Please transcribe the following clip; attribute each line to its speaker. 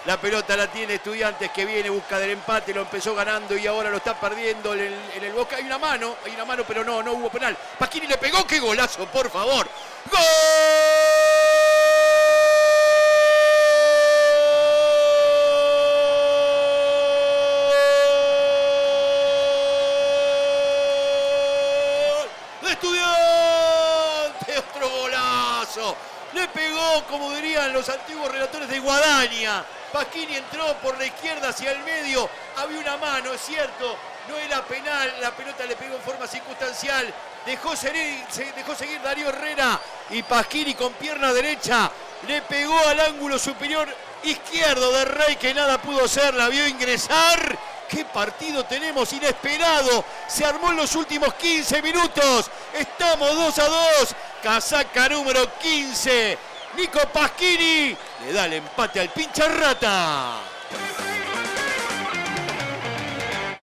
Speaker 1: La pelota la tiene Estudiantes, que viene, busca del empate, lo empezó ganando y ahora lo está perdiendo en el Boca. Hay una mano, pero no hubo penal. Pasquini le pegó, qué golazo, por favor. ¡Gol! ¡De Estudiantes! ¡Otro golazo! Le pegó, como dirían los antiguos relatores, de guadaña. Pasquini entró por la izquierda hacia el medio. Había una mano, es cierto. No era penal. La pelota le pegó en forma circunstancial. Dejó seguir Darío Herrera. Y Pasquini con pierna derecha le pegó al ángulo superior izquierdo de Rey, que nada pudo hacer. La vio ingresar. ¡Qué partido tenemos! Inesperado. Se armó en los últimos 15 minutos. Estamos 2-2. Casaca número 15. Nico Pasquini le da el empate al Pincha Rata.